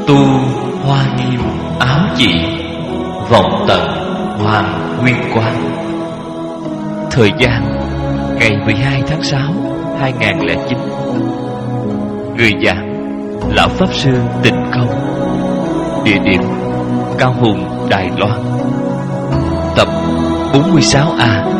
Tu hoa nghiêm áo chỉ, vọng tận hoàng nguyên quán. Thời gian ngày 12 tháng 6 2009. Người giảng Lão Pháp Sư Tịnh Không. Địa điểm Cao Hùng, Đài Loan. Tập 46A.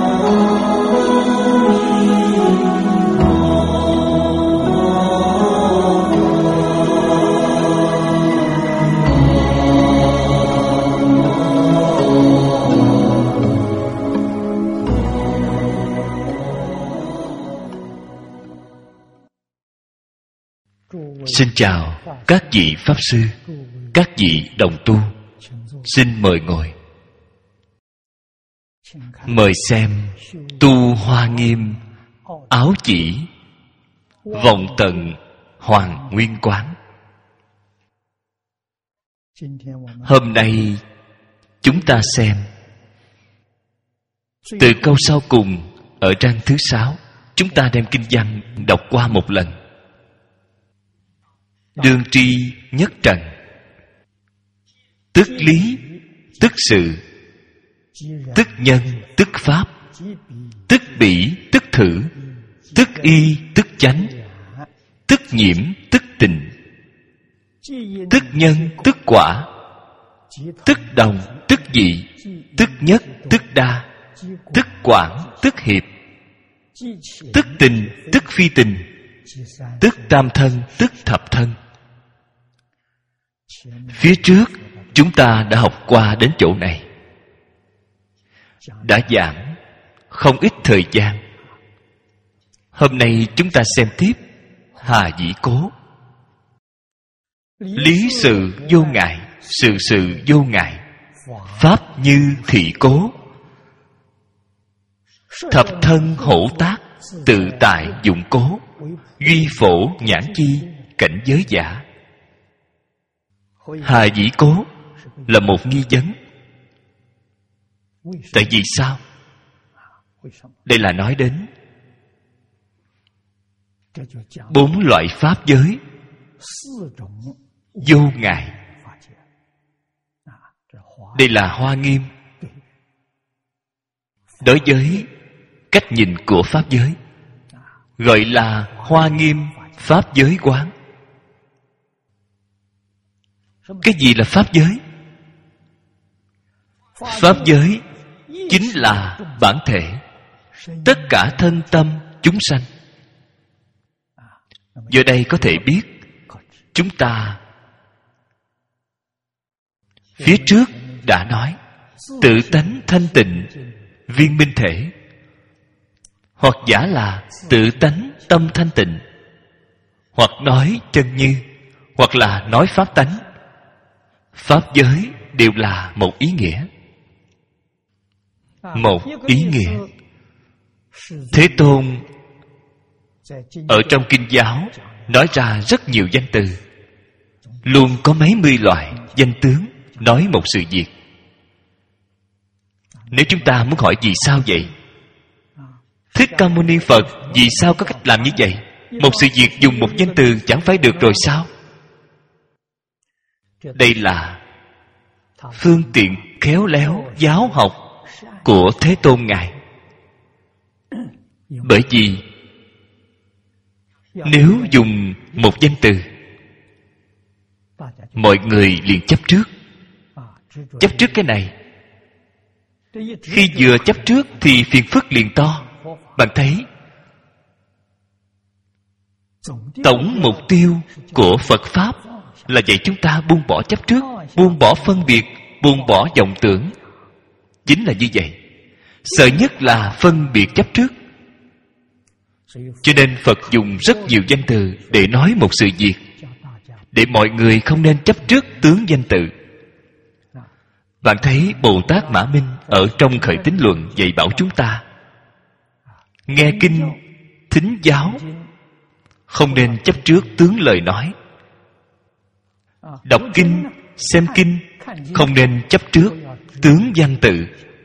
Xin chào các vị Pháp Sư, các vị đồng tu. Xin mời ngồi. Mời xem Tu Hoa Nghiêm áo chỉ, vọng tận hoàng nguyên quán. Hôm nay chúng ta xem từ câu sau cùng ở trang thứ 6. Chúng ta đem kinh văn đọc qua một lần. Đương tri nhất trần, tức lý, tức sự, tức nhân, tức pháp, tức bỉ, tức thử, tức y, tức chánh, tức nhiễm, tức tình, tức nhân, tức quả, tức đồng, tức dị, tức nhất, tức đa, tức quảng, tức hiệp, tức tình, tức phi tình, tức tam thân, tức thập thân. Phía trước chúng ta đã học qua đến chỗ này, đã giảng không ít thời gian. Hôm nay chúng ta xem tiếp Hà Dĩ Cố. Lý sự vô ngại, sự sự vô ngại, pháp như thị cố, thập thân hổ tác, tự tại dụng cố, duy phổ nhãn chi, cảnh giới giả. Hà Dĩ Cố là một nghi vấn. Tại vì sao? Đây là nói đến 4 loại pháp giới vô ngại. Đây là Hoa Nghiêm đối với cách nhìn của pháp giới, gọi là Hoa Nghiêm pháp giới quán. Cái gì là pháp giới? Pháp giới chính là bản thể tất cả thân tâm chúng sanh. Giờ đây có thể biết chúng ta phía trước đã nói tự tánh thanh tịnh viên minh thể, hoặc giả là tự tánh tâm thanh tịnh, hoặc nói chân như, hoặc là nói pháp tánh. Pháp giới đều là một ý nghĩa. Một ý nghĩa. Thế Tôn ở trong kinh giáo nói ra rất nhiều danh từ, luôn có mấy mươi loại danh tướng nói một sự việc. Nếu chúng ta muốn hỏi vì sao vậy, Thích Ca Mâu Ni Phật vì sao có cách làm như vậy? Một sự việc dùng một danh từ chẳng phải được rồi sao? Đây là phương tiện khéo léo giáo học của Thế Tôn Ngài. Bởi vì nếu dùng một danh từ, mọi người liền chấp trước. Chấp trước cái này. Khi vừa chấp trước thì phiền phức liền to. Bạn thấy tổng mục tiêu của Phật Pháp là dạy chúng ta buông bỏ chấp trước, buông bỏ phân biệt, buông bỏ vọng tưởng. Chính là như vậy. Sợ nhất là phân biệt chấp trước. Cho nên Phật dùng rất nhiều danh từ để nói một sự việc, để mọi người không nên chấp trước tướng danh từ. Bạn thấy Bồ Tát Mã Minh ở trong Khởi Tín Luận dạy bảo chúng ta nghe kinh, thính giáo, không nên chấp trước tướng lời nói. Đọc kinh, xem kinh, không nên chấp trước tướng văn tự.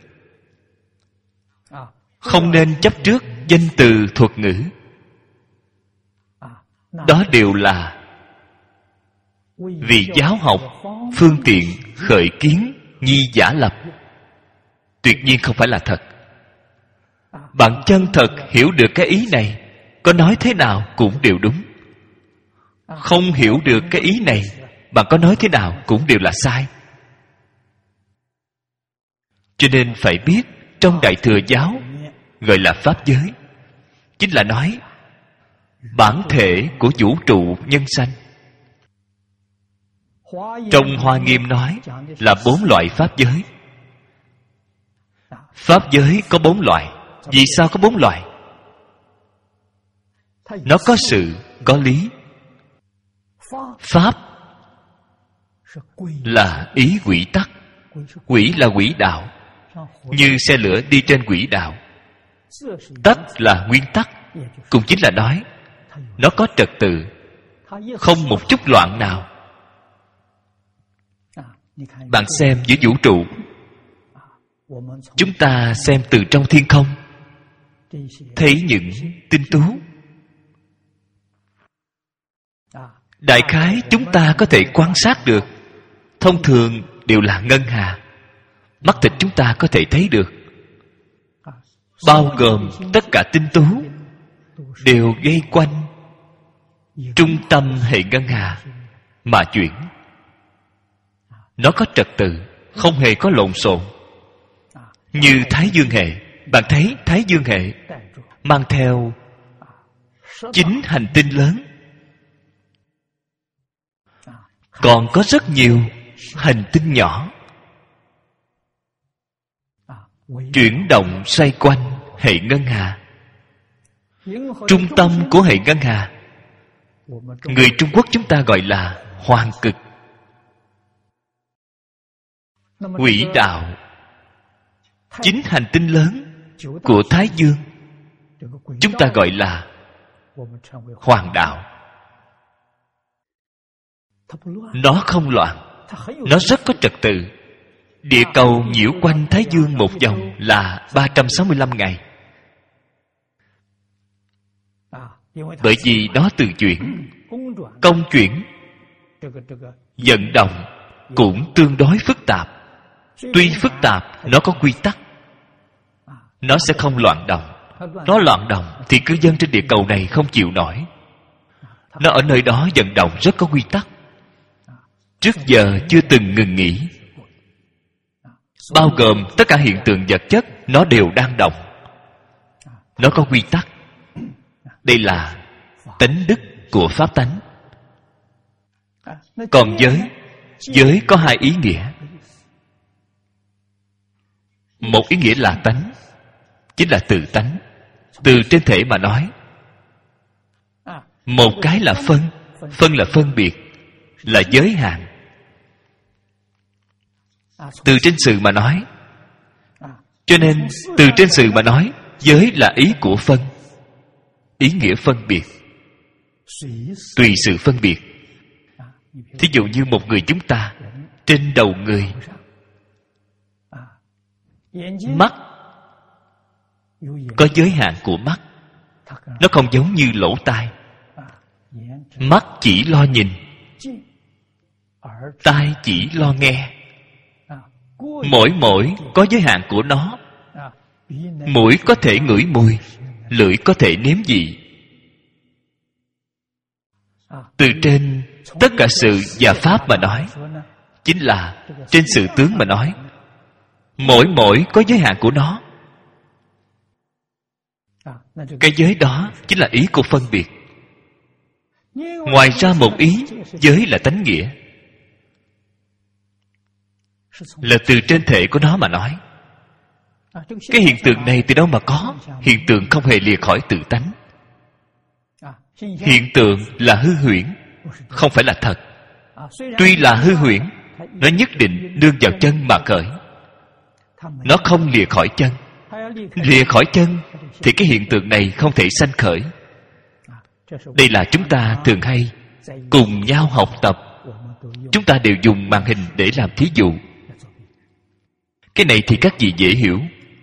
Không nên chấp trước danh từ thuật ngữ. Đó đều là vì giáo học phương tiện khởi kiến nhi giả lập, tuyệt nhiên không phải là thật. Bạn chân thật hiểu được cái ý này, có nói thế nào cũng đều đúng. Không hiểu được cái ý này, bạn có nói thế nào cũng đều là sai. Cho nên phải biết, trong Đại Thừa giáo gọi là pháp giới, chính là nói bản thể của vũ trụ nhân sanh. Trong Hoa Nghiêm nói là 4 loại pháp giới. Pháp giới có 4 loại. Vì sao có 4 loại? Nó có sự, có lý. Pháp là ý quỹ tắc. Quỹ là quỹ đạo, như xe lửa đi trên quỹ đạo. Tắc là nguyên tắc, cũng chính là nói nó có trật tự, không một chút loạn nào. Bạn xem giữa vũ trụ, chúng ta xem từ trong thiên không, thấy những tinh tú. Đại khái chúng ta có thể quan sát được. Thông thường đều là ngân hà, mắt thịt chúng ta có thể thấy được. Bao gồm tất cả tinh tú đều gây quanh trung tâm hệ ngân hà mà chuyển. Nó có trật tự, không hề có lộn xộn. Như Thái Dương hệ, bạn thấy Thái Dương hệ mang theo 9 hành tinh lớn, còn có rất nhiều hành tinh nhỏ chuyển động xoay quanh hệ ngân hà. Trung tâm của hệ ngân hà, người Trung Quốc chúng ta gọi là hoàng cực. Quỹ đạo 9 hành tinh lớn của Thái Dương, chúng ta gọi là hoàng đạo. Nó không loạn, nó rất có trật tự. Địa cầu nhiễu quanh Thái Dương một vòng là 365 ngày. Bởi vì nó từ chuyển, công chuyển, vận động cũng tương đối phức tạp. Tuy phức tạp, nó có quy tắc, nó sẽ không loạn động. Nó loạn động thì cư dân trên địa cầu này không chịu nổi. Nó ở nơi đó vận động rất có quy tắc, trước giờ chưa từng ngừng nghỉ. Bao gồm tất cả hiện tượng vật chất, nó đều đang động. Nó có quy tắc. Đây là tánh đức của pháp tánh. Còn giới có 2 ý nghĩa. Một ý nghĩa là tánh, chính là từ tánh, từ trên thể mà nói. Một cái là phân là phân biệt, là giới hạn. Từ trên sự mà nói, cho nên từ trên sự mà nói, giới là ý của phân, ý nghĩa phân biệt, tùy sự phân biệt. Thí dụ như một người chúng ta, trên đầu người, mắt có giới hạn của mắt. Nó không giống như lỗ tai. Mắt chỉ lo nhìn, tai chỉ lo nghe. Mỗi có giới hạn của nó. Mũi có thể ngửi mùi, lưỡi có thể nếm vị. Từ trên tất cả sự và pháp mà nói, chính là trên sự tướng mà nói, mỗi có giới hạn của nó. Cái giới đó chính là ý của phân biệt. Ngoài ra một ý, giới là tánh nghĩa, là từ trên thể của nó mà nói. Cái hiện tượng này từ đâu mà có? Hiện tượng không hề lìa khỏi tự tánh. Hiện tượng là hư huyễn, không phải là thật. Tuy là hư huyễn, nó nhất định nương vào chân mà khởi. Nó không lìa khỏi chân. Lìa khỏi chân thì cái hiện tượng này không thể sanh khởi. Đây là chúng ta thường hay cùng nhau học tập. Chúng ta đều dùng màn hình để làm thí dụ. Cái này thì các vị dễ hiểu.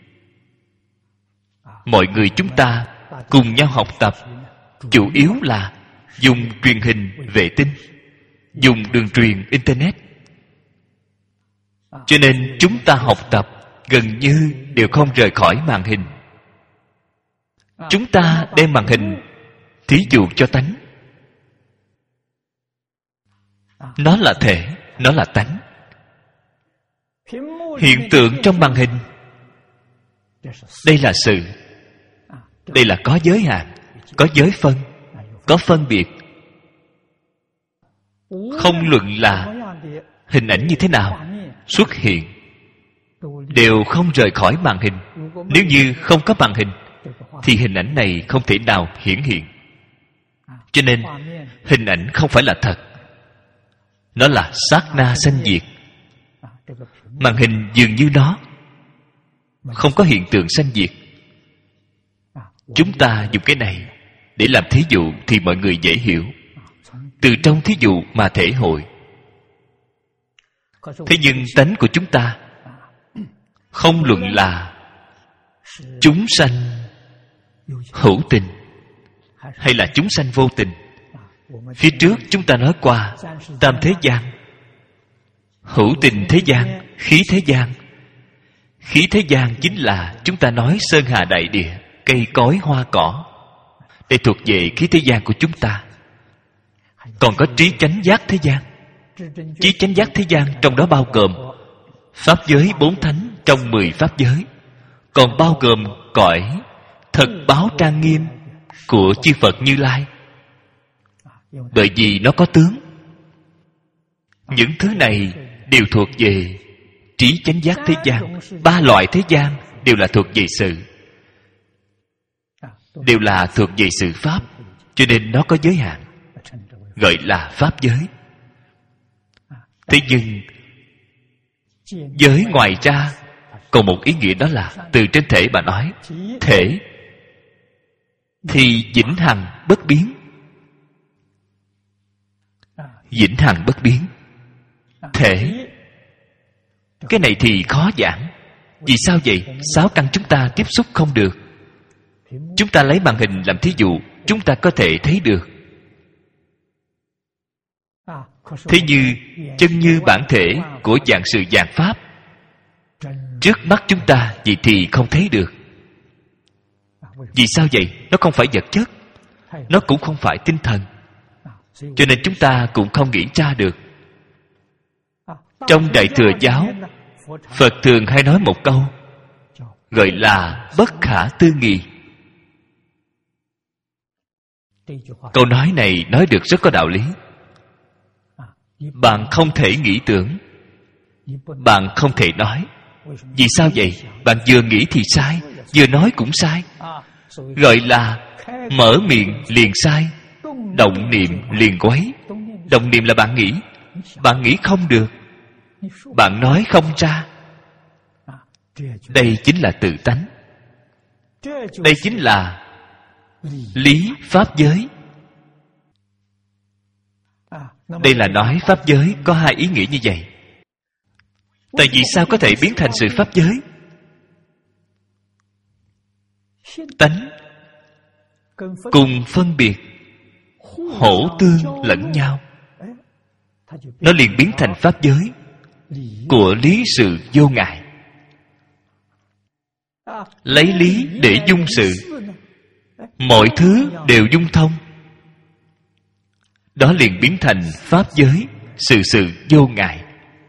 Mọi người chúng ta cùng nhau học tập, chủ yếu là dùng truyền hình vệ tinh. dùng đường truyền Internet. Cho nên chúng ta học tập gần như đều không rời khỏi màn hình. Chúng ta đem màn hình thí dụ cho tánh. Nó là thể, nó là tánh. Hiện tượng trong màn hình, đây là sự. Đây là có giới hạn, có giới phân, có phân biệt. Không luận là hình ảnh như thế nào xuất hiện, đều không rời khỏi màn hình. Nếu như không có màn hình thì hình ảnh này không thể nào hiển hiện. Cho nên hình ảnh không phải là thật, nó là sát na sanh diệt. Màn hình dường như nó không có hiện tượng sanh diệt. Chúng ta dùng cái này để làm thí dụ thì mọi người dễ hiểu. Từ trong thí dụ mà thể hội. Thế nhưng tánh của chúng ta không luận là chúng sanh hữu tình hay là chúng sanh vô tình. Phía trước chúng ta nói qua tam thế gian, hữu tình thế gian, khí thế gian. Khí thế gian chính là chúng ta nói sơn hà đại địa, cây cối hoa cỏ. Đây thuộc về khí thế gian của chúng ta. Còn có trí chánh giác thế gian. Trí chánh giác thế gian trong đó bao gồm pháp giới 4 thánh trong 10 pháp giới, còn bao gồm cõi thật báo trang nghiêm của chư Phật Như Lai. Bởi vì nó có tướng. Những thứ này đều thuộc về trí chánh giác thế gian. 3 loại thế gian đều là thuộc về sự, đều là thuộc về sự pháp. Cho nên nó có giới hạn, gọi là pháp giới. Thế nhưng giới ngoài ra còn một ý nghĩa, đó là từ trên thể mà nói. Thể thì vĩnh hằng bất biến. Vĩnh hằng bất biến. Thể, cái này thì khó giảng. Vì sao vậy? 6 căn chúng ta tiếp xúc không được. Chúng ta lấy màn hình làm thí dụ, chúng ta có thể thấy được. Thế như chân như bản thể của vạn sự vạn pháp trước mắt chúng ta, vậy thì không thấy được. Vì sao vậy? Nó không phải vật chất, nó cũng không phải tinh thần. Cho nên chúng ta cũng không nghĩ ra được. Trong Đại Thừa Giáo, Phật thường hay nói một câu gọi là bất khả tư nghị. Câu nói này nói được rất có đạo lý. Bạn không thể nghĩ tưởng, bạn không thể nói. Vì sao vậy? Bạn vừa nghĩ thì sai, vừa nói cũng sai. Gọi là mở miệng liền sai, động niệm liền quấy. Động niệm là bạn nghĩ, bạn nghĩ không được, bạn nói không ra. Đây chính là tự tánh. Đây chính là lý pháp giới. Đây là nói pháp giới có 2 ý nghĩa như vậy. Tại vì sao có thể biến thành sự pháp giới? Tánh cùng phân biệt, hỗ tương lẫn nhau, nó liền biến thành pháp giới của lý sự vô ngại. Lấy lý để dung sự, mọi thứ đều dung thông, đó liền biến thành pháp giới, sự sự vô ngại.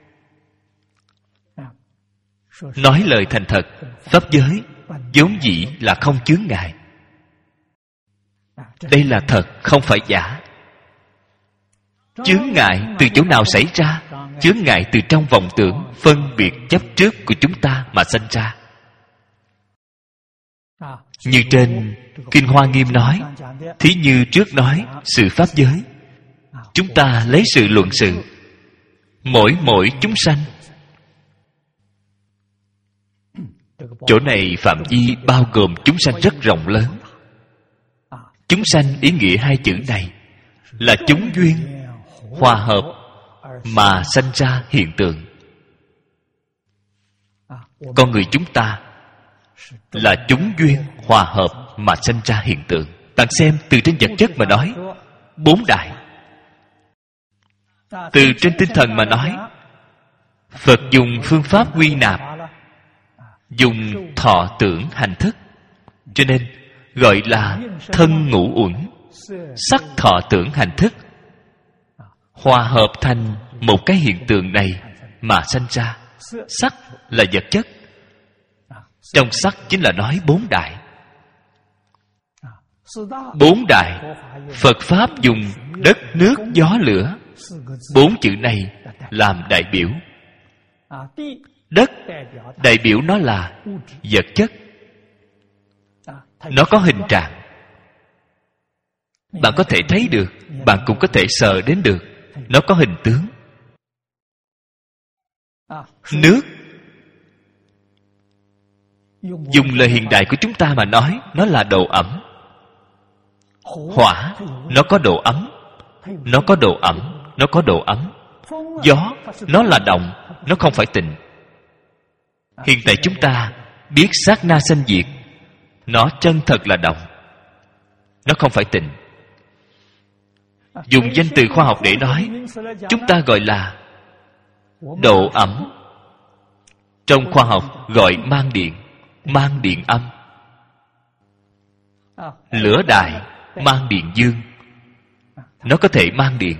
Nói lời thành thật, pháp giới vốn dĩ là không chướng ngại. Đây là thật, không phải giả. Chướng ngại từ chỗ nào xảy ra? Chướng ngại từ trong vọng tưởng, phân biệt chấp trước của chúng ta mà sanh ra. Như trên Kinh Hoa Nghiêm nói, thí như trước nói sự pháp giới. Chúng ta lấy sự luận sự, mỗi chúng sanh. Chỗ này phạm vi bao gồm chúng sanh rất rộng lớn. Chúng sanh ý nghĩa 2 chữ này là chúng duyên hòa hợp mà sanh ra hiện tượng. Con người chúng ta là chúng duyên hòa hợp mà sanh ra hiện tượng. Bạn xem từ trên vật chất mà nói, 4 đại. Từ trên tinh thần mà nói, Phật dùng phương pháp quy nạp, dùng thọ tưởng hành thức, cho nên gọi là thân ngũ uẩn, sắc thọ tưởng hành thức, hòa hợp thành một cái hiện tượng này mà sanh ra. Sắc là vật chất. Trong sắc chính là nói bốn đại. Bốn đại, Phật Pháp dùng đất, nước, gió, lửa, bốn chữ này làm đại biểu. Đất đại biểu nó là vật chất, nó có hình trạng, bạn có thể thấy được, bạn cũng có thể sờ đến được, nó có hình tướng. Nước, dùng lời hiện đại của chúng ta mà nói, nó là độ ẩm. Hỏa, nó có độ ấm, nó có độ ẩm, nó có độ ấm. Gió, nó là động, nó không phải tịnh. Hiện tại chúng ta biết sát na sanh diệt, nó chân thật là động, nó không phải tịnh. Dùng danh từ khoa học để nói, chúng ta gọi là độ ẩm. Trong khoa học gọi mang điện âm. Lửa đại mang điện dương, nó có thể mang điện.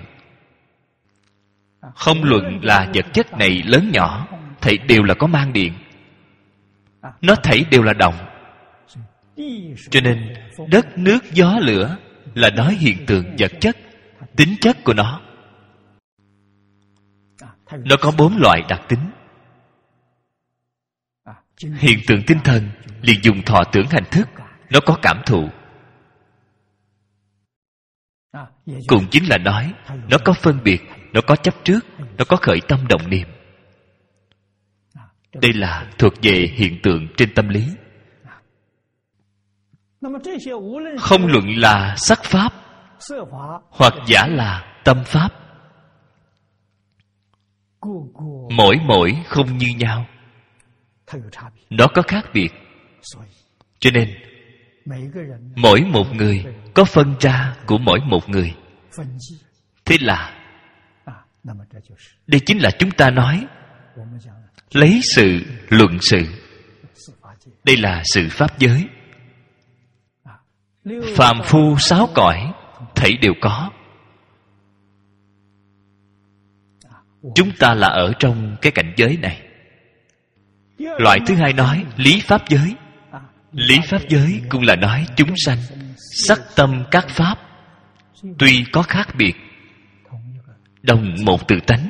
Không luận là vật chất này lớn nhỏ, thảy đều là có mang điện, nó thảy đều là động. Cho nên đất, nước, gió, lửa là nói hiện tượng vật chất, tính chất của nó. Nó có bốn loại đặc tính. Hiện tượng tinh thần liền dùng thọ tưởng hành thức, nó có cảm thụ. Cũng chính là nói nó có phân biệt, nó có chấp trước, nó có khởi tâm động niệm. Đây là thuộc về hiện tượng trên tâm lý. Không luận là sắc pháp hoặc giả là tâm pháp, mỗi không như nhau, nó có khác biệt. Cho nên mỗi một người có phân ra của mỗi một người. Thế là đây chính là chúng ta nói lấy sự luận sự. Đây là sự pháp giới. Phàm phu sáu cõi thảy đều có. Chúng ta là ở trong cái cảnh giới này. Loại thứ hai nói lý pháp giới. Lý pháp giới cũng là nói chúng sanh sắc tâm các pháp tuy có khác biệt, đồng một tự tánh,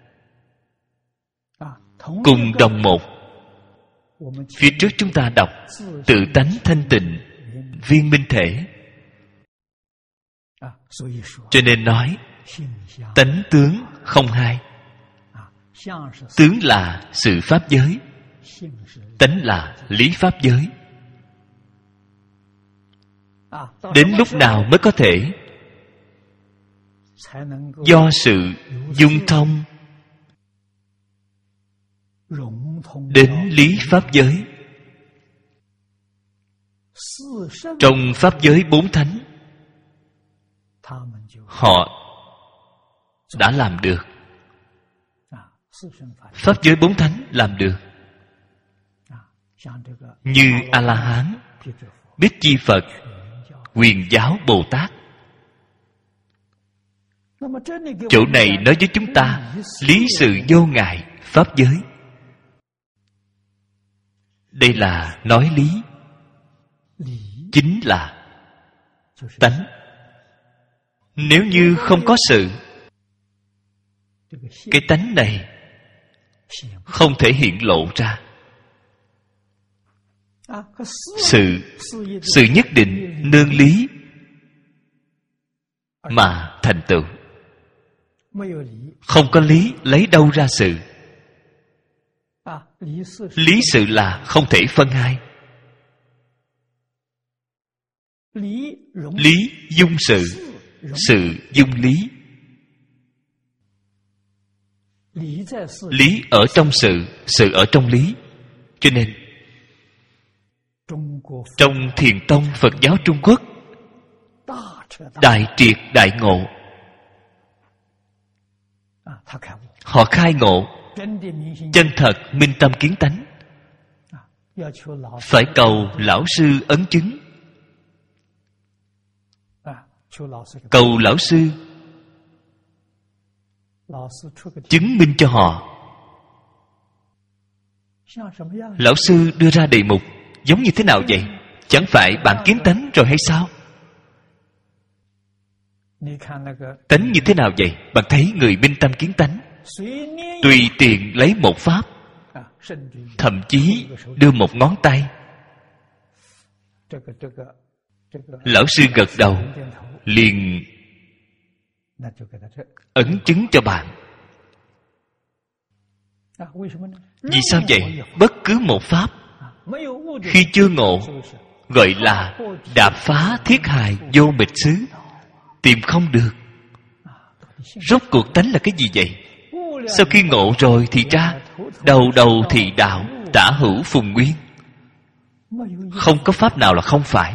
cùng đồng một. Phía trước chúng ta đọc tự tánh thanh tịnh, viên minh thể. Cho nên nói tánh tướng không hai. Tướng là sự pháp giới, tánh là lý pháp giới. Đến lúc nào mới có thể do sự dung thông đến lý pháp giới? Trong pháp giới bốn thánh, họ đã làm được. Pháp giới bốn thánh làm được. Như A-la-hán, Bích Chi Phật, Quyền Giáo Bồ Tát. Chỗ này nói với chúng ta lý sự vô ngại pháp giới. Đây là nói lý, chính là tánh. Nếu như không có sự, cái tánh này không thể hiện lộ ra. Sự nhất định nương lý mà thành tựu. Không có lý, lấy đâu ra sự? Lý sự là không thể phân hai. Lý dung sự, sự dung lý. Lý ở trong sự ở trong lý. Cho nên trong Thiền tông Phật giáo Trung Quốc, đại triệt đại ngộ, Họ khai ngộ, chân thật minh tâm kiến tánh. Phải cầu lão sư ấn chứng, cầu lão sư chứng minh cho họ. Lão sư đưa ra đề mục giống như thế nào vậy? Chẳng phải bạn kiến tánh rồi hay sao? Tánh như thế nào vậy? Bạn thấy người minh tâm kiến tánh, tùy tiện lấy một pháp, thậm chí đưa một ngón tay. Lão sư gật đầu, liền ấn chứng cho bạn. Vì sao vậy? Bất cứ một pháp khi chưa ngộ gọi là đạp phá thiết hài vô mịch xứ, tìm không được. Rốt cuộc tánh là cái gì vậy? Sau khi ngộ rồi thì ra đầu đầu thì đạo, tả hữu phùng nguyên. Không có pháp nào là không phải.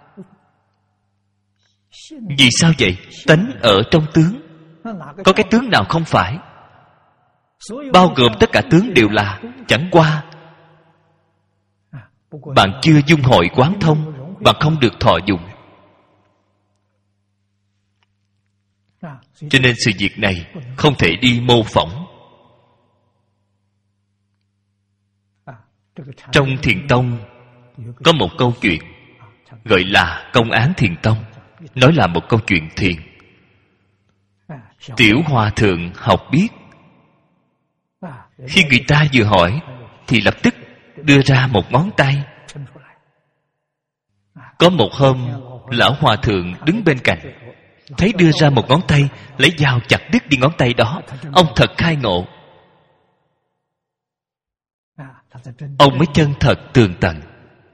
Vì sao vậy? Tánh ở trong tướng, có cái tướng nào không phải? Bao gồm tất cả tướng đều là, chẳng qua bạn chưa dung hội quán thông, bạn không được thọ dụng. Cho nên sự việc này không thể đi mô phỏng. Trong Thiền Tông có một câu chuyện gọi là công án Thiền Tông, nói là một câu chuyện thiền. Tiểu hòa thượng học biết, khi người ta vừa hỏi thì lập tức đưa ra một ngón tay. Có một hôm, lão hòa thượng đứng bên cạnh, thấy đưa ra một ngón tay, lấy dao chặt đứt đi ngón tay đó. Ông thật khai ngộ. Ông mới chân thật tường tận.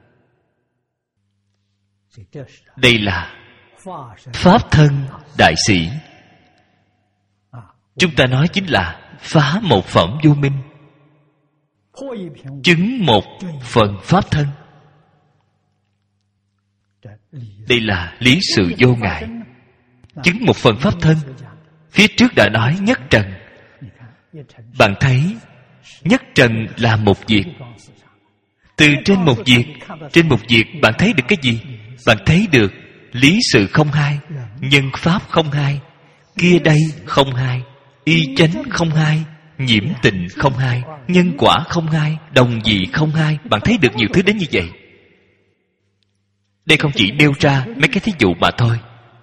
Đây là pháp thân đại sĩ. Chúng ta nói chính là phá một phẩm vô minh, chứng một phần pháp thân. Đây là lý sự vô ngại. Chứng một phần pháp thân. Phía trước đã nói nhất trần. Bạn thấy nhất trần là một việc. Từ trên một việc bạn thấy được cái gì? Bạn thấy được lý sự không hai, nhân pháp không hai, kia đây không hai, y chánh không hai, nhiễm tịnh không hai, nhân quả không hai, đồng vị không hai. Bạn thấy được nhiều thứ đến như vậy. Đây không chỉ nêu ra mấy cái thí dụ mà thôi.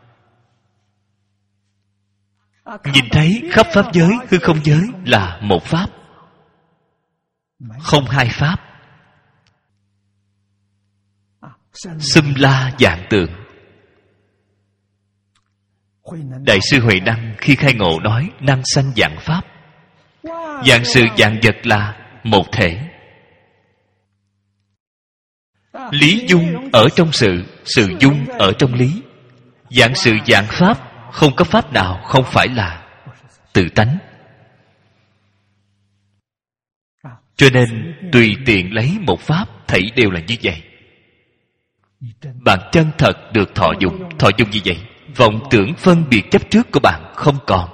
Nhìn thấy khắp pháp giới, hư không giới là một pháp, không hai pháp. Xâm la vạn tượng. Đại sư Huệ Năng khi khai ngộ nói năng sanh vạn pháp. Vạn sự vạn vật là một thể. Lý dung ở trong sự, sự dung ở trong lý. Vạn sự vạn pháp, không có pháp nào không phải là tự tánh. Cho nên tùy tiện lấy một pháp, thảy đều là như vậy. Bạn chân thật được thọ dụng. Thọ dụng như vậy, vọng tưởng phân biệt chấp trước của bạn không còn.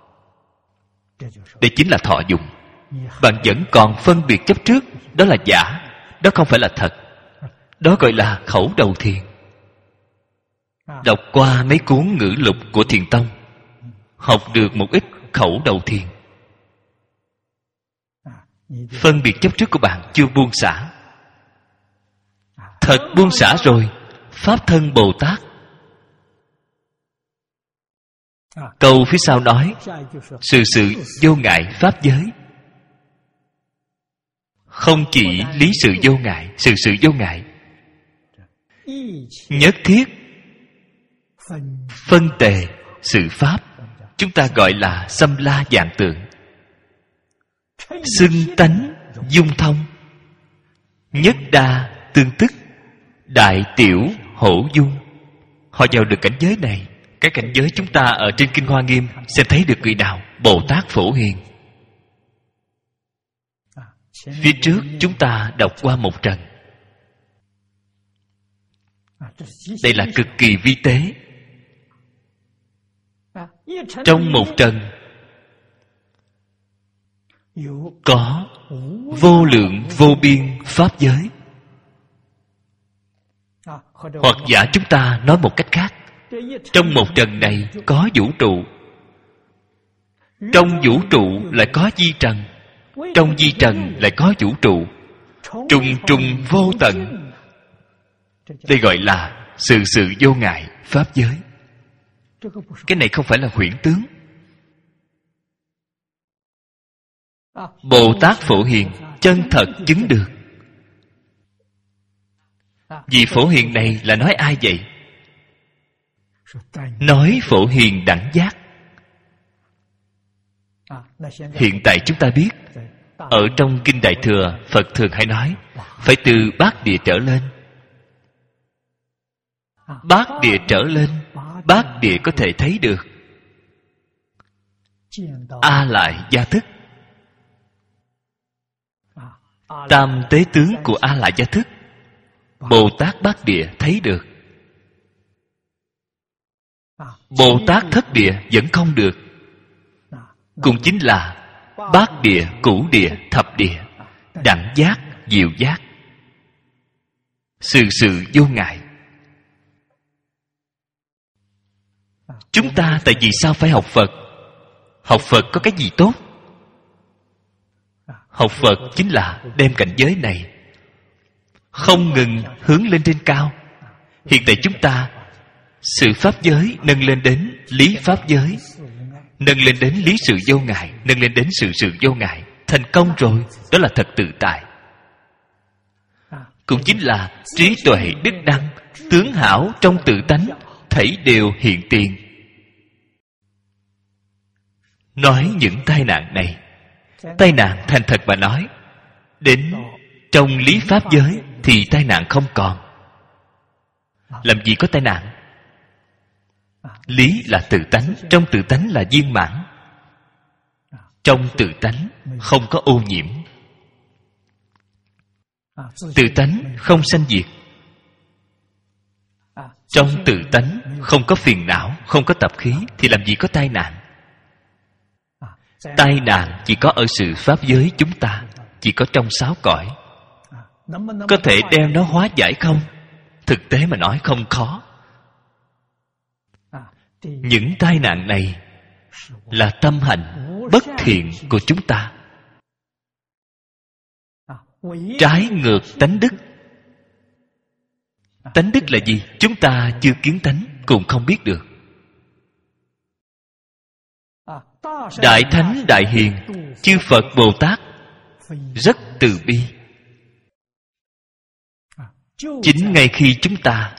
Đây chính là thọ dụng. Bạn vẫn còn phân biệt chấp trước, đó là giả, đó không phải là thật. Đó gọi là khẩu đầu thiền. Đọc qua mấy cuốn ngữ lục của Thiền Tông, học được một ít khẩu đầu thiền. Phân biệt chấp trước của bạn chưa buông xả. Thật buông xả rồi, Pháp thân Bồ Tát. Câu phía sau nói sự sự vô ngại pháp giới. Không chỉ lý sự vô ngại, sự sự vô ngại, nhất thiết phân tề sự pháp. Chúng ta gọi là xâm la vạn tượng. Xưng tánh dung thông, nhất đa tương tức, đại tiểu hữu dung. Họ vào được cảnh giới này. Cái cảnh giới chúng ta ở trên Kinh Hoa Nghiêm sẽ thấy được người nào? Bồ Tát Phổ Hiền. Phía trước chúng ta đọc qua một trần. Đây là cực kỳ vi tế. Trong một trần có vô lượng vô biên pháp giới. Hoặc giả chúng ta nói một cách khác, trong một trần này có vũ trụ, trong vũ trụ lại có vi trần, trong vi trần lại có vũ trụ, trùng trùng vô tận. Đây gọi là sự sự vô ngại pháp giới. Cái này không phải là huyễn tướng. Bồ Tát Phổ Hiền chân thật chứng được. Vị Phổ Hiền này là nói ai vậy? Nói Phổ Hiền đẳng giác. Hiện tại chúng ta biết, ở trong Kinh Đại Thừa, Phật thường hay nói phải từ bát địa trở lên. Bát địa trở lên, bát địa có thể thấy được A Lại Gia Thức. Tam tế tướng của A Lại Gia Thức, Bồ Tát Bát Địa thấy được. Bồ Tát Thất Địa vẫn không được. Cũng chính là bát địa, cửu địa, thập địa, đẳng giác, diệu giác, sự sự vô ngại. Chúng ta tại vì sao phải học Phật? Học Phật có cái gì tốt? Học Phật chính là đem cảnh giới này không ngừng hướng lên trên cao. Hiện tại chúng ta sự pháp giới nâng lên đến lý pháp giới, nâng lên đến lý sự vô ngại, nâng lên đến sự sự vô ngại. Thành công rồi, đó là thật tự tại. Cũng chính là trí tuệ đức đăng, tướng hảo trong tự tánh, thảy đều hiện tiền. Nói những tai nạn này, tai nạn thành thật mà nói, đến trong lý pháp giới thì tai nạn không còn. Làm gì có tai nạn? Lý là tự tánh, trong tự tánh là viên mãn. Trong tự tánh không có ô nhiễm, tự tánh không sanh diệt. Trong tự tánh không có phiền não, không có tập khí, thì làm gì có tai nạn? Tai nạn chỉ có ở sự pháp giới chúng ta, chỉ có trong sáu cõi. Có thể đem nó hóa giải không? Thực tế mà nói không khó. Những tai nạn này là tâm hành bất thiện của chúng ta, trái ngược tánh đức. Tánh đức là gì? Chúng ta chưa kiến tánh, cũng không biết được. Đại Thánh Đại Hiền chư Phật Bồ Tát rất từ bi. Chính ngay khi chúng ta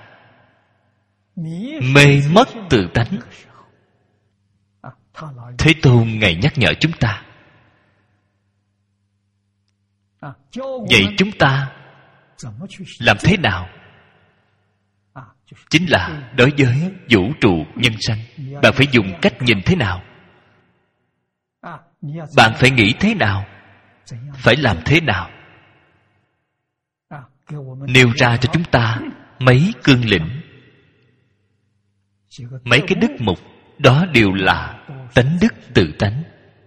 mê mất tự tánh, Thế Tôn Ngài nhắc nhở chúng ta. Vậy chúng ta làm thế nào? Chính là đối với vũ trụ nhân sanh, bạn phải dùng cách nhìn thế nào? Bạn phải nghĩ thế nào? Phải làm thế nào? Nêu ra cho chúng ta mấy cương lĩnh, mấy cái đức mục. Đó đều là tánh đức tự tánh.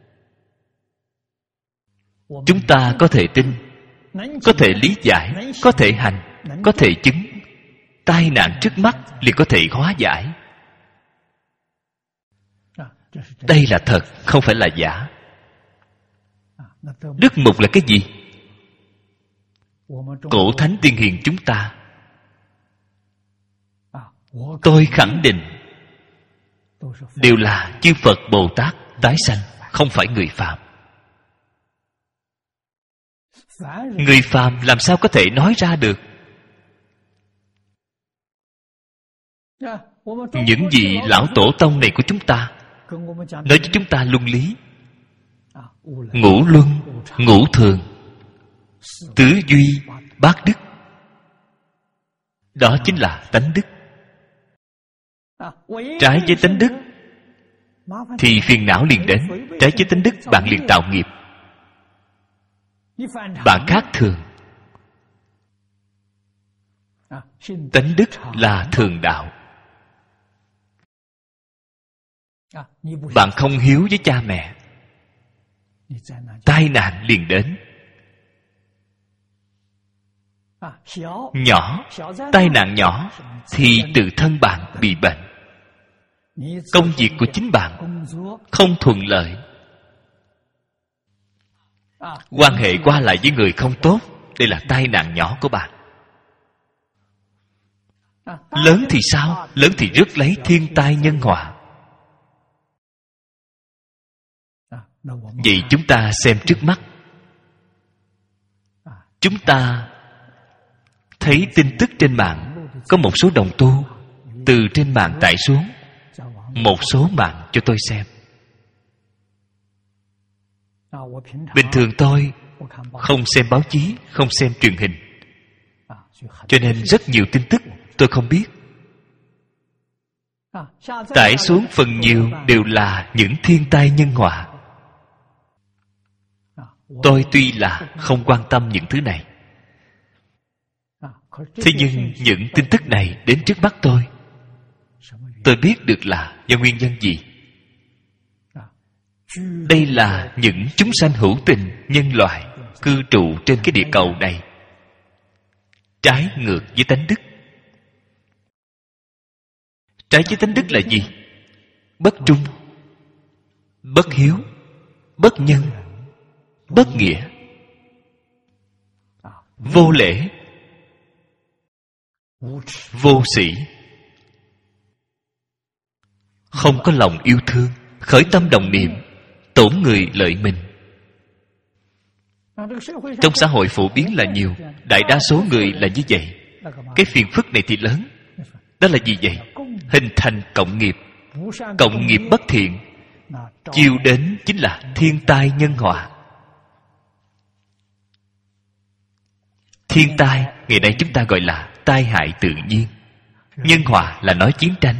Chúng ta có thể tin, có thể lý giải, có thể hành, có thể chứng. Tai nạn trước mắt liền có thể hóa giải. Đây là thật, không phải là giả. Đức mục là cái gì? Cổ thánh tiên hiền chúng ta, tôi khẳng định đều là chư Phật Bồ Tát tái sanh, không phải người phàm. Người phàm làm sao có thể nói ra được? Những vị lão tổ tông này của chúng ta nói cho chúng ta luân lý, ngũ luân, ngũ thường, tứ duy, bát đức. Đó chính là tánh đức. Trái với tánh đức thì phiền não liền đến. Trái với tánh đức bạn liền tạo nghiệp. Bạn khác thường. Tánh đức là thường đạo. Bạn không hiếu với cha mẹ, tai nạn liền đến. Nhỏ, tai nạn nhỏ thì tự thân bạn bị bệnh. Công việc của chính bạn không thuận lợi, quan hệ qua lại với người không tốt, đây là tai nạn nhỏ của bạn. Lớn thì sao? Lớn thì rước lấy thiên tai nhân họa. Vậy chúng ta xem trước mắt. Chúng ta thấy tin tức trên mạng, có một số đồng tu từ trên mạng tải xuống một số mạng cho tôi xem. Bình thường tôi không xem báo chí, không xem truyền hình, cho nên rất nhiều tin tức tôi không biết. Tải xuống phần nhiều đều là những thiên tai nhân họa. Tôi tuy là không quan tâm những thứ này, thế nhưng những tin tức này đến trước mắt tôi biết được là do nguyên nhân gì. Đây là những chúng sanh hữu tình nhân loại cư trụ trên cái địa cầu này trái ngược với tánh đức. Trái với tánh đức là gì? Bất trung, bất hiếu, bất nhân, bất nghĩa, vô lễ, vô sĩ, không có lòng yêu thương, khởi tâm đồng niệm, tổn người lợi mình. Trong xã hội phổ biến là nhiều, đại đa số người là như vậy. Cái phiền phức này thì lớn. Đó là gì vậy? Hình thành cộng nghiệp. Cộng nghiệp bất thiện chiêu đến chính là thiên tai nhân họa. Thiên tai ngày nay chúng ta gọi là tai hại tự nhiên. Nhân họa là nói chiến tranh.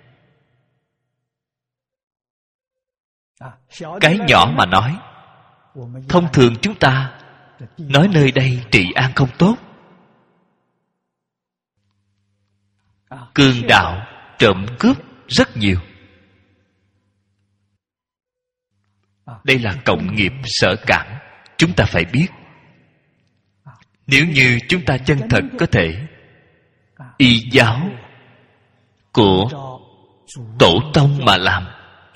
Cái nhỏ mà nói, thông thường chúng ta nói nơi đây trị an không tốt, cường đạo, trộm cướp rất nhiều. Đây là cộng nghiệp sở cảm, chúng ta phải biết. Nếu như chúng ta chân thật có thể y giáo của tổ tông mà làm,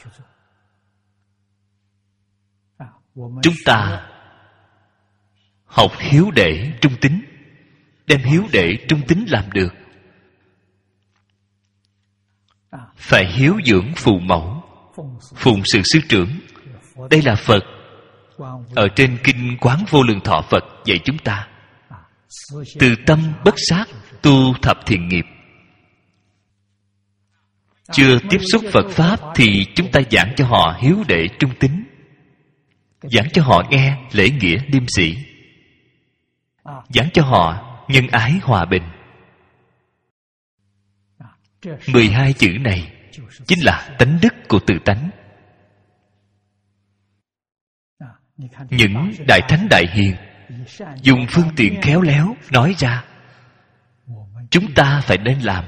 chúng ta học hiếu để trung tín, đem hiếu để trung tín làm được. Phải hiếu dưỡng phụ mẫu, phụng sự sư trưởng. Đây là Phật ở trên kinh Quán Vô Lượng Thọ Phật dạy chúng ta. Từ tâm bất sát tu thập thiện nghiệp. Chưa tiếp xúc Phật Pháp thì chúng ta giảng cho họ hiếu đệ trung tín, giảng cho họ nghe lễ nghĩa liêm sĩ, giảng cho họ nhân ái hòa bình. 12 chữ này chính là tánh đức của tự tánh. Những đại thánh đại hiền dùng phương tiện khéo léo nói ra, chúng ta phải nên làm,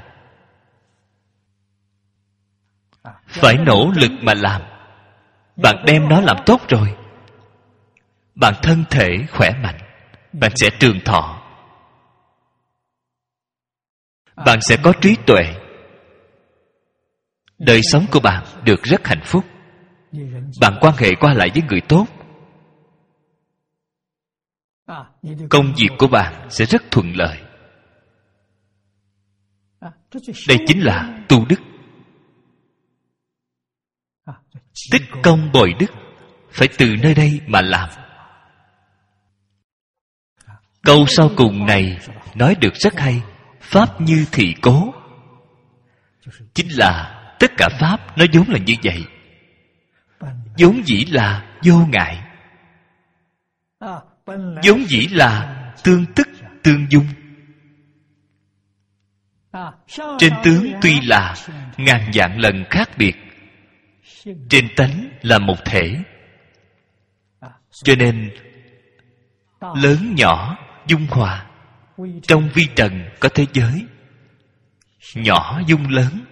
phải nỗ lực mà làm. Bạn đem nó làm tốt rồi, bạn thân thể khỏe mạnh, bạn sẽ trường thọ, bạn sẽ có trí tuệ, đời sống của bạn được rất hạnh phúc. Bạn quan hệ qua lại với người tốt, công việc của bạn sẽ rất thuận lợi. Đây chính là tu đức. Tích công bồi đức phải từ nơi đây mà làm. Câu sau cùng này nói được rất hay. Pháp như thị cố, chính là tất cả Pháp nó vốn là như vậy, vốn dĩ là vô ngại, vốn dĩ là tương tức tương dung. Trên tướng tuy là ngàn vạn lần khác biệt, trên tánh là một thể. Cho nên lớn nhỏ dung hòa. Trong vi trần có thế giới, nhỏ dung lớn.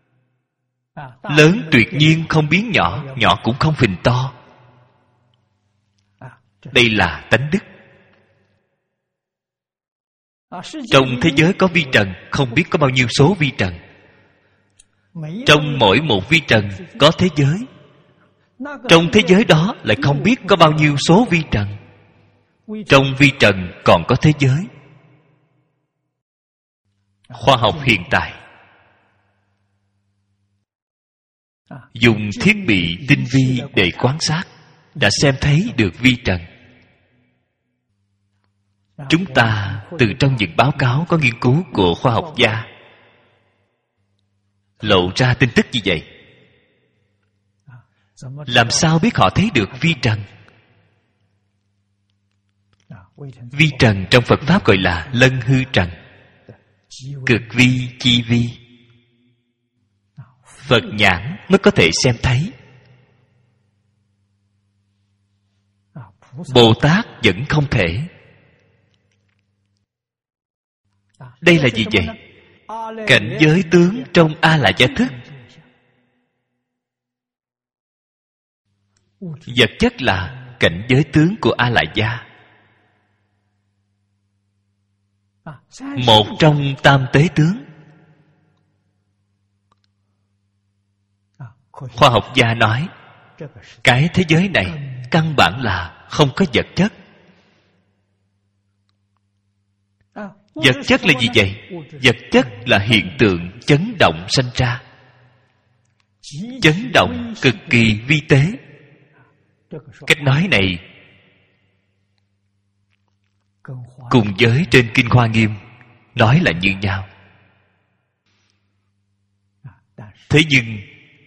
Lớn tuyệt nhiên không biến nhỏ, nhỏ cũng không phình to. Đây là tánh đức. Trong thế giới có vi trần, không biết có bao nhiêu số vi trần. Trong mỗi một vi trần có thế giới. Trong thế giới đó lại không biết có bao nhiêu số vi trần. Trong vi trần còn có thế giới. Khoa học hiện tại dùng thiết bị tinh vi để quan sát, đã xem thấy được vi trần. Chúng ta từ trong những báo cáo có nghiên cứu của khoa học gia lộ ra tin tức như vậy. Làm sao biết họ thấy được vi trần? Vi trần trong Phật Pháp gọi là lân hư trần, cực vi chi vi. Phật nhãn mới có thể xem thấy. Bồ Tát vẫn không thể. Đây là gì vậy? Cảnh giới tướng trong A La Gia thức. Vật chất là cảnh giới tướng của A La Gia. Một trong tam tế tướng. Khoa học gia nói cái thế giới này căn bản là không có vật chất. Vật chất là gì vậy? Vật chất là hiện tượng chấn động sanh ra. Chấn động cực kỳ vi tế. Cách nói này cùng với trên Kinh Hoa Nghiêm nói là như nhau. Thế nhưng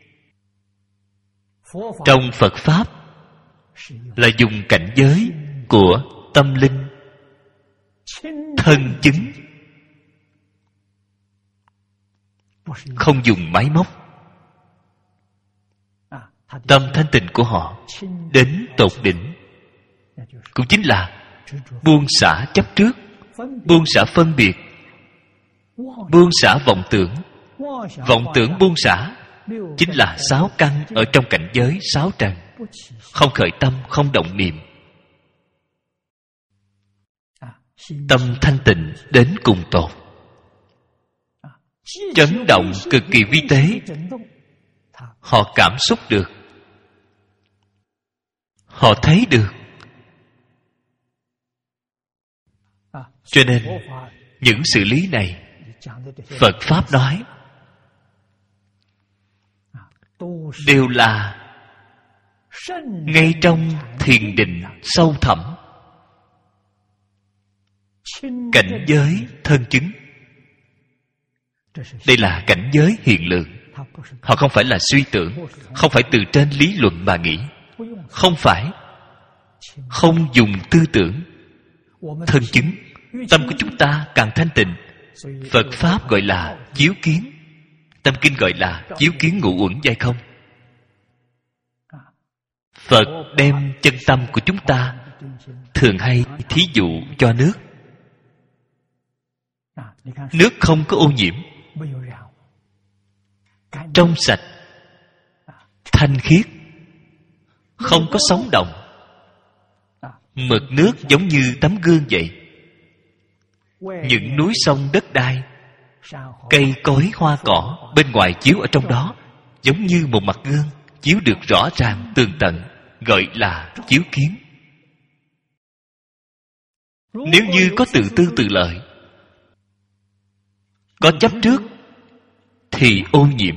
trong Phật Pháp là dùng cảnh giới của tâm linh thân chứng, không dùng máy móc. Tâm thanh tịnh của họ đến tột đỉnh, cũng chính là buông xả chấp trước, buông xả phân biệt, buông xả vọng tưởng. Vọng tưởng buông xả chính là 6 căn ở trong cảnh giới 6 trần. Không khởi tâm, không động niệm. Tâm thanh tịnh đến cùng tột. Chấn động cực kỳ vi tế. Họ cảm xúc được, họ thấy được. Cho nên những sự lý này Phật Pháp nói đều là ngay trong thiền định sâu thẳm, cảnh giới thân chứng. Đây là cảnh giới hiện lượng. Họ không phải là suy tưởng, không phải từ trên lý luận mà nghĩ, không phải, không dùng tư tưởng. Thân chứng. Tâm của chúng ta càng thanh tịnh, Phật Pháp gọi là chiếu kiến, Tâm Kinh gọi là chiếu kiến ngũ uẩn giai không. Phật đem chân tâm của chúng ta thường hay thí dụ cho nước. Nước không có ô nhiễm, trong sạch, thanh khiết, không có sóng động. Mực nước giống như tấm gương vậy. Những núi sông đất đai, cây cối hoa cỏ bên ngoài chiếu ở trong đó, giống như một mặt gương, chiếu được rõ ràng tường tận, gọi là chiếu kiến. Nếu như có tự tư tự lợi, có chấp trước, thì ô nhiễm.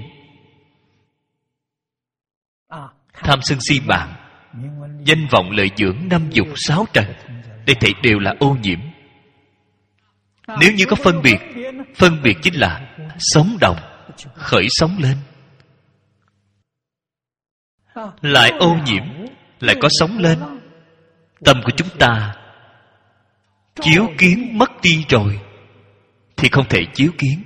Tham sân si mạng, danh vọng lợi dưỡng, 5 dục 6 trần, đây thảy đều là ô nhiễm. Nếu như có phân biệt, phân biệt chính là sống động, khởi sống lên. Lại ô nhiễm, lại có sống lên. Tâm của chúng ta chiếu kiến mất đi rồi thì không thể chiếu kiến.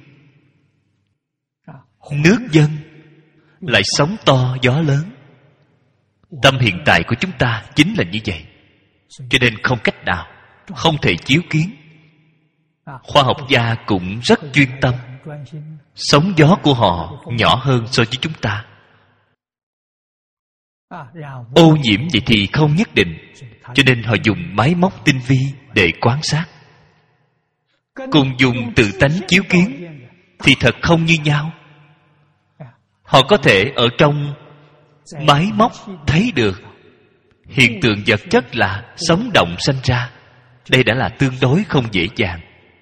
Nước dâng lại sóng to gió lớn. Tâm hiện tại của chúng ta chính là như vậy. Cho nên không cách nào, không thể chiếu kiến. Khoa học gia cũng rất chuyên tâm. Sóng gió của họ nhỏ hơn so với chúng ta. Ô nhiễm vậy thì không nhất định. Cho nên họ dùng máy móc tinh vi để quan sát. Cùng dùng tự tánh chiếu kiến thì thật không như nhau. Họ có thể ở trong máy móc thấy được hiện tượng vật chất là sống động sanh ra. Đây đã là tương đối không dễ dàng.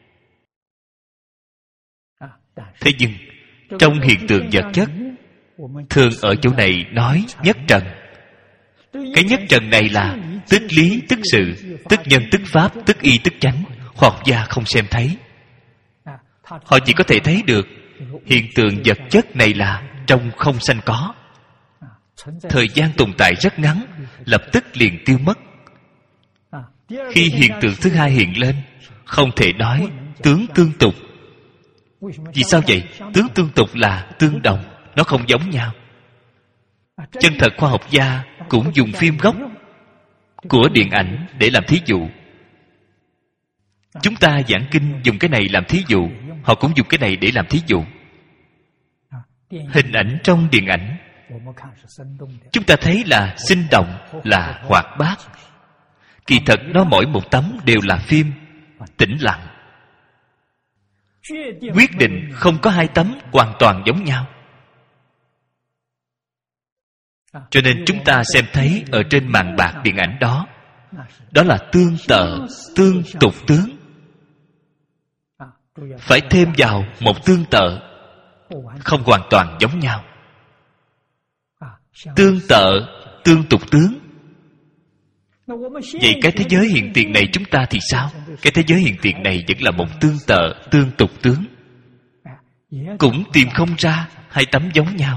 Thế nhưng trong hiện tượng vật chất, thường ở chỗ này nói nhất trần. Cái nhất trần này là tức lý tức sự, tức nhân tức pháp, tức y tức chánh. Khoa học gia không xem thấy. Họ chỉ có thể thấy được hiện tượng vật chất này là trong không sanh có. Thời gian tồn tại rất ngắn, lập tức liền tiêu mất. Khi hiện tượng thứ hai hiện lên, không thể nói tướng tương tục. Vì sao vậy? Tướng tương tục là tương đồng, nó không giống nhau. Chân thật khoa học gia cũng dùng phim gốc của điện ảnh để làm thí dụ. Chúng ta giảng kinh dùng cái này làm thí dụ, họ cũng dùng cái này để làm thí dụ. Hình ảnh trong điện ảnh chúng ta thấy là sinh động, là hoạt bát. Kỳ thật nó mỗi một tấm đều là phim tĩnh lặng. Quyết định không có hai tấm hoàn toàn giống nhau. Cho nên chúng ta xem thấy ở trên màn bạc điện ảnh đó, đó là tương tự, tương tục tướng. Phải thêm vào một tương tự, không hoàn toàn giống nhau. Tương tự, tương tục tướng. Vậy cái thế giới hiện tiền này chúng ta thì sao? Cái thế giới hiện tiền này vẫn là một tương tự, tương tục tướng. Cũng tìm không ra hai tấm giống nhau.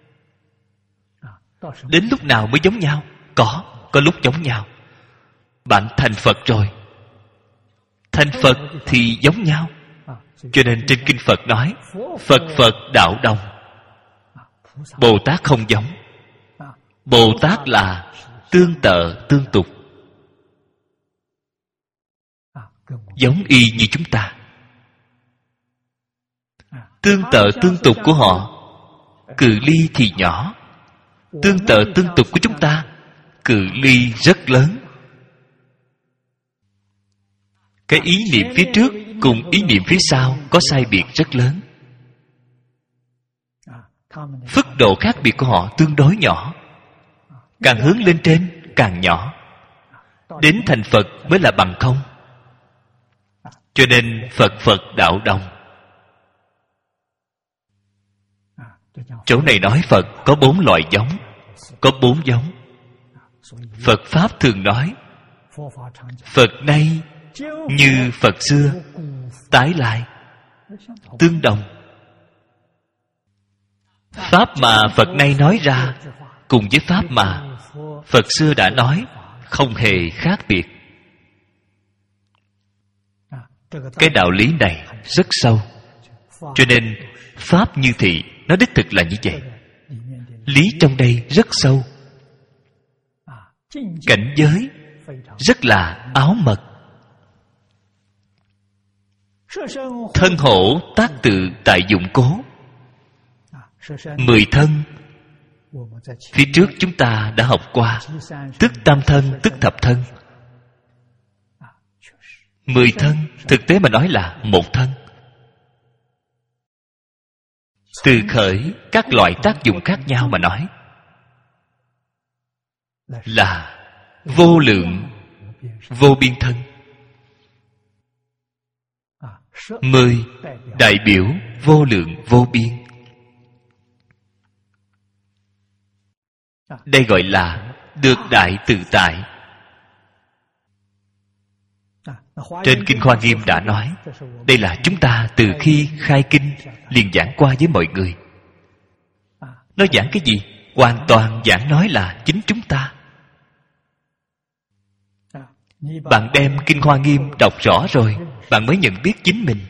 Đến lúc nào mới giống nhau? Có lúc giống nhau. Bạn thành Phật rồi, thành Phật thì giống nhau. Cho nên trên kinh Phật nói Phật Phật đạo đồng. Bồ Tát không giống. Bồ Tát là tương tự tương tục, giống y như chúng ta. Tương tự tương tục của họ cự ly thì nhỏ, tương tự tương tục của chúng ta cự ly rất lớn. Cái ý niệm phía trước cùng ý niệm phía sau có sai biệt rất lớn. Phức độ khác biệt của họ tương đối nhỏ. Càng hướng lên trên càng nhỏ. Đến thành Phật mới là bằng không. Cho nên Phật Phật đạo đồng. Chỗ này nói Phật có 4 loại giống, có 4 giống. Phật Pháp thường nói Phật nay như Phật xưa, tái lại, tương đồng. Pháp mà Phật nay nói ra cùng với Pháp mà Phật xưa đã nói không hề khác biệt. Cái đạo lý này rất sâu. Cho nên Pháp như thị nó đích thực là như vậy. Lý trong đây rất sâu. Cảnh giới rất là áo mật. Thân hổ tác tự tại dụng cố. 10 thân phía trước chúng ta đã học qua. Tức tam thân, tức thập thân. 10 thân thực tế mà nói là một thân. Từ khởi các loại tác dụng khác nhau mà nói là vô lượng vô biên thân. 10 đại biểu vô lượng vô biên. Đây gọi là được đại tự tại. Trên Kinh Hoa Nghiêm đã nói, đây là chúng ta từ khi khai kinh liền giảng qua với mọi người. Nó giảng cái gì? Hoàn toàn giảng nói là chính chúng ta. Bạn đem Kinh Hoa Nghiêm đọc rõ rồi, bạn mới nhận biết chính mình.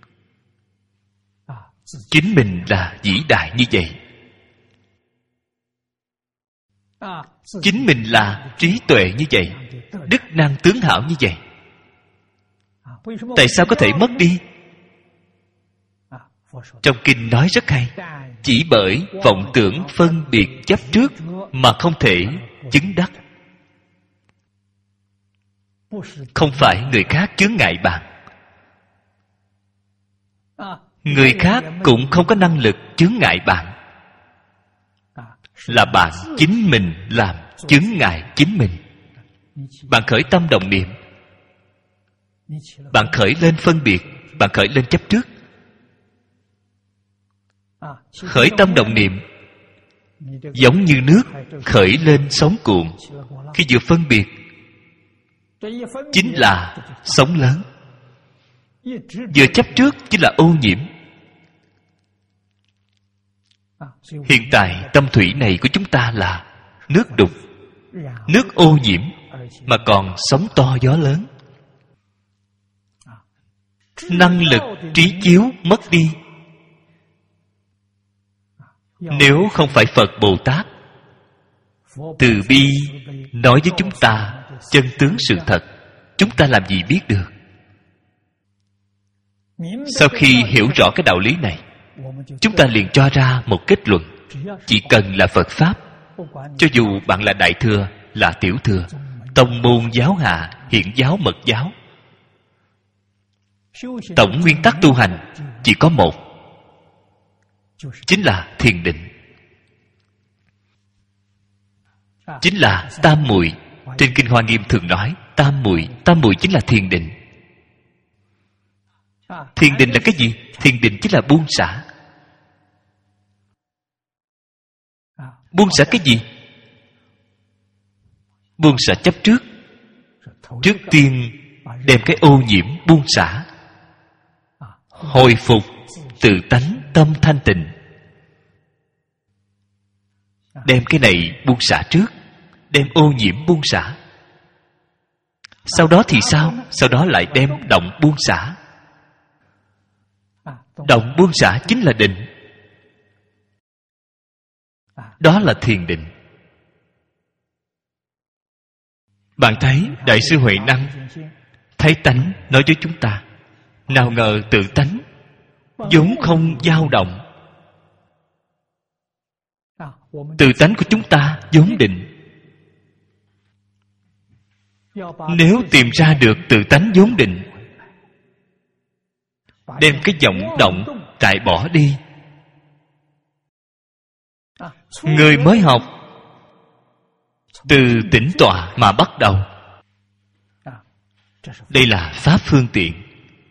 Chính mình là vĩ đại như vậy. Chính mình là trí tuệ như vậy, đức năng tướng hảo như vậy. Tại sao có thể mất đi? Trong kinh nói rất hay. Chỉ bởi vọng tưởng phân biệt chấp trước mà không thể chứng đắc. Không phải người khác chướng ngại bạn, người khác cũng không có năng lực chướng ngại bạn, là bạn chính mình làm chướng ngại chính mình. Bạn khởi tâm động niệm, bạn khởi lên phân biệt, bạn khởi lên chấp trước. Khởi tâm động niệm giống như nước khởi lên sóng cuộn. Khi vừa phân biệt chính là sóng lớn, vừa chấp trước chính là ô nhiễm. Hiện tại tâm thủy này của chúng ta là nước đục, nước ô nhiễm, mà còn sóng to gió lớn. Năng lực trí chiếu mất đi. Nếu không phải Phật Bồ Tát từ bi nói với chúng ta chân tướng sự thật, chúng ta làm gì biết được. Sau khi hiểu rõ cái đạo lý này, chúng ta liền cho ra một kết luận: chỉ cần là Phật Pháp, cho dù bạn là Đại Thừa, là Tiểu Thừa, tông môn giáo hạ, hiện giáo, mật giáo, tổng nguyên tắc tu hành chỉ có một, chính là thiền định, chính là tam muội. Trên Kinh Hoa Nghiêm thường nói tam muội chính là thiền định. Thiền định là cái gì? Thiền định chính là buông xả. Buông xả cái gì? Buông xả chấp trước. Trước tiên đem cái ô nhiễm buông xả, hồi phục tự tánh tâm thanh tịnh. Đem cái này buông xả trước, đem ô nhiễm buông xả. Sau đó thì sao? Sau đó lại đem động buông xả. Động buông xả chính là định. Đó là thiền định. Bạn thấy Đại sư Huệ Năng thấy tánh nói với chúng ta, nào ngờ tự tánh vốn không dao động. Tự tánh của chúng ta vốn định. Nếu tìm ra được tự tánh vốn định, đem cái vọng động trại bỏ đi, người mới học từ tĩnh tọa mà bắt đầu. Đây là pháp phương tiện.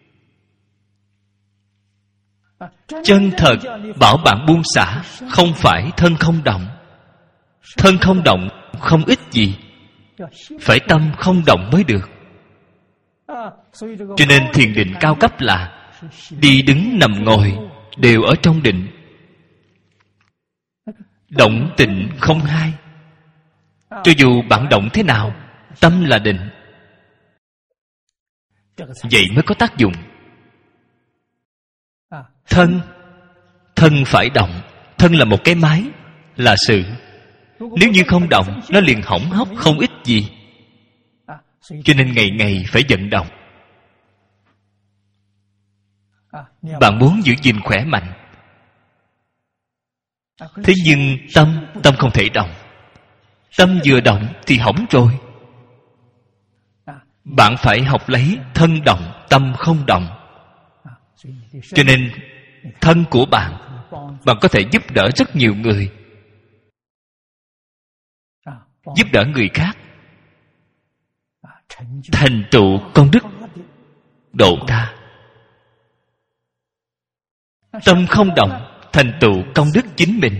Chân thật bảo bạn buông xả, không phải thân không động. Thân không động không ích gì, phải tâm không động mới được. Cho nên thiền định cao cấp là đi đứng nằm ngồi đều ở trong định. Động tịnh không hai. Cho dù bạn động thế nào, tâm là định. Vậy mới có tác dụng. Thân phải động. Thân là một cái máy, là sự. Nếu như không động, nó liền hỏng hóc không ích gì. Cho nên ngày ngày phải vận động. Bạn muốn giữ gìn khỏe mạnh, thế nhưng tâm không thể động. Tâm vừa động thì hỏng rồi. Bạn phải học lấy thân động, tâm không động. Cho nên thân của bạn có thể giúp đỡ rất nhiều người, giúp đỡ người khác thành tựu công đức độ tha. Tâm không động, thành tựu công đức chính mình,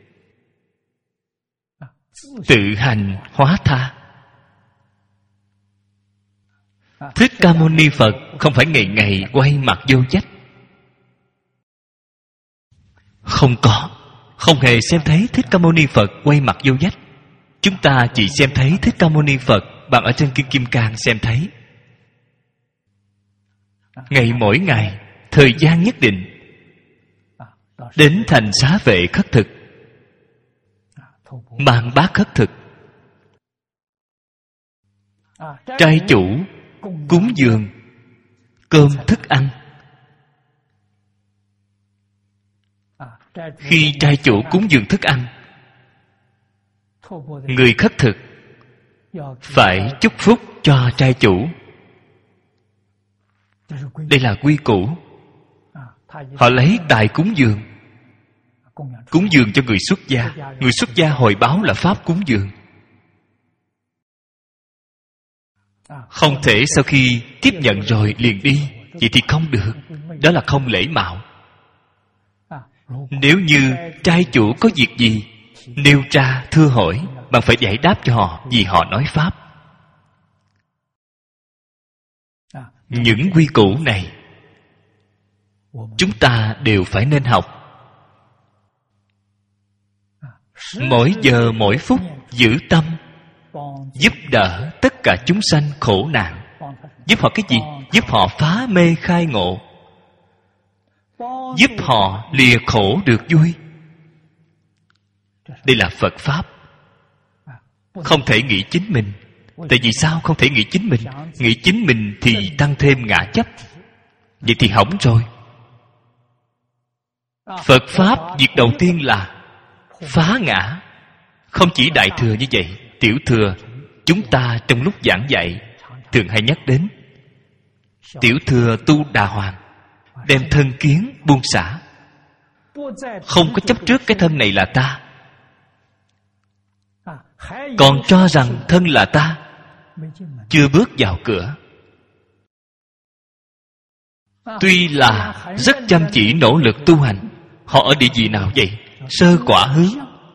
tự hành hóa tha. Thích Ca Mâu Ni Phật không phải ngày ngày quay mặt vô vách. Không hề xem thấy Thích Ca Mâu Ni Phật quay mặt vô vách. Chúng ta chỉ xem thấy Thích Ca Mâu Ni Phật bằng ở trên Kinh Kim Cang xem thấy. Mỗi ngày, thời gian nhất định, đến thành xá vệ khất thực, mang bát khất thực, trai chủ cúng dường cơm thức ăn, Khi trai chủ cúng dường thức ăn, người khất thực phải chúc phúc cho trai chủ. Đây là quy củ. Họ lấy tài cúng dường, cúng dường cho người xuất gia. Người xuất gia hồi báo là pháp cúng dường. Không thể sau khi tiếp nhận rồi liền đi, vậy thì không được. Đó là không lễ mạo. Nếu như trai chủ có việc gì nêu ra thưa hỏi, bạn phải giải đáp cho họ, vì họ nói pháp. Những quy củ này chúng ta đều phải nên học. Mỗi giờ mỗi phút giữ tâm, giúp đỡ tất cả chúng sanh khổ nạn. Giúp họ cái gì? Giúp họ phá mê khai ngộ, giúp họ lìa khổ được vui. Đây là Phật Pháp. Không thể nghĩ chính mình. Tại vì sao không thể nghĩ chính mình? Nghĩ chính mình thì tăng thêm ngã chấp. Vậy thì hỏng rồi. Phật Pháp việc đầu tiên là phá ngã. Không chỉ Đại Thừa như vậy, Tiểu Thừa chúng ta trong lúc giảng dạy thường hay nhắc đến. Tiểu Thừa tu Đà Hoàng, đem thân kiến buông xả, không có chấp trước cái thân này là ta, còn cho rằng thân là ta, chưa bước vào cửa. Tuy là rất chăm chỉ nỗ lực tu hành, họ ở địa vị nào vậy? Sơ quả hướng.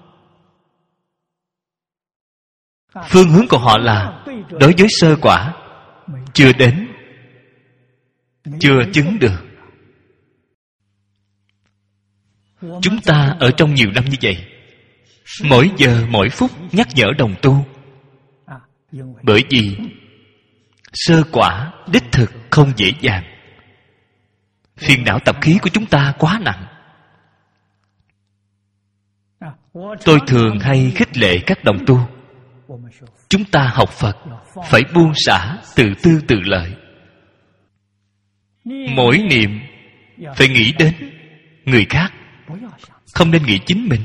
Phương hướng của họ là đối với sơ quả, chưa đến, chưa chứng được. Chúng ta ở trong nhiều năm như vậy, mỗi giờ mỗi phút nhắc nhở đồng tu. Bởi vì sơ quả đích thực không dễ dàng. Phiền não tập khí của chúng ta quá nặng. Tôi thường hay khích lệ các đồng tu, chúng ta học Phật phải buông xả tự tư tự lợi. Mỗi niệm phải nghĩ đến người khác, không nên nghĩ chính mình.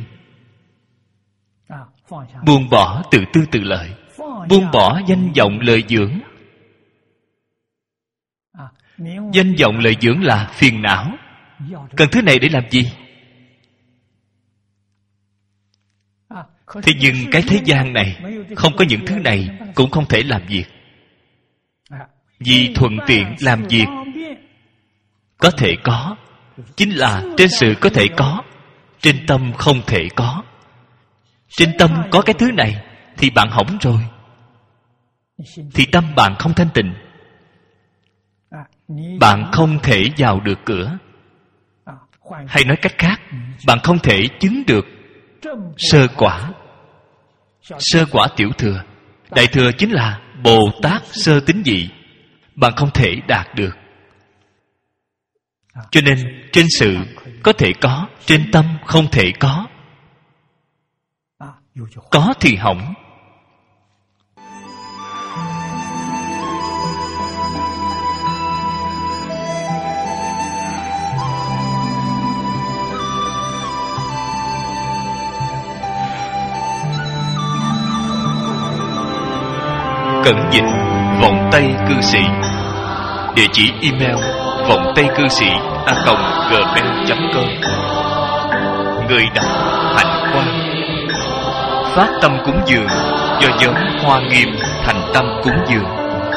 Buông bỏ tự tư tự lợi, buông bỏ danh vọng lợi dưỡng. Danh vọng lợi dưỡng là phiền não. Cần thứ này để làm gì? Thế nhưng cái thế gian này không có những thứ này cũng không thể làm việc. Vì thuận tiện làm việc có thể có, chính là trên sự có thể có, trên tâm không thể có. Trên tâm có cái thứ này thì bạn hỏng rồi, thì tâm bạn không thanh tịnh, bạn không thể vào được cửa. Hay nói cách khác, bạn không thể chứng được sơ quả. Sơ quả Tiểu Thừa. Đại Thừa chính là Bồ Tát sơ tín vị. Bạn không thể đạt được. Cho nên trên sự có thể có, trên tâm không thể có. Có thì hỏng. Cẩn dịch Vọng Tây Cư Sĩ. Địa chỉ email vongtaycư sĩ@gmail.com. Người đọc Hạnh Quang. Phát tâm cúng dường do nhóm Hoa Nghiêm thành tâm cúng dường.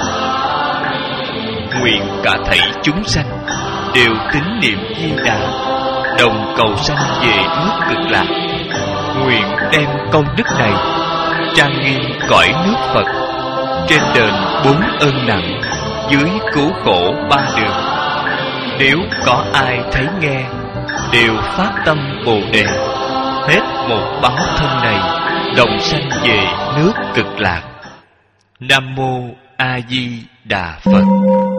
Nguyện cả thảy chúng sanh đều tín niệm Di Đà, đồng cầu sanh về nước Cực Lạc. Nguyện đem công đức này trang nghiêm cõi nước Phật, trên đền 4 ơn nặng, dưới cứu khổ 3 đường. Nếu có ai thấy nghe, đều phát tâm Bồ Đề, hết một báo thân này, đồng sanh về nước Cực Lạc. Nam Mô A Di Đà Phật.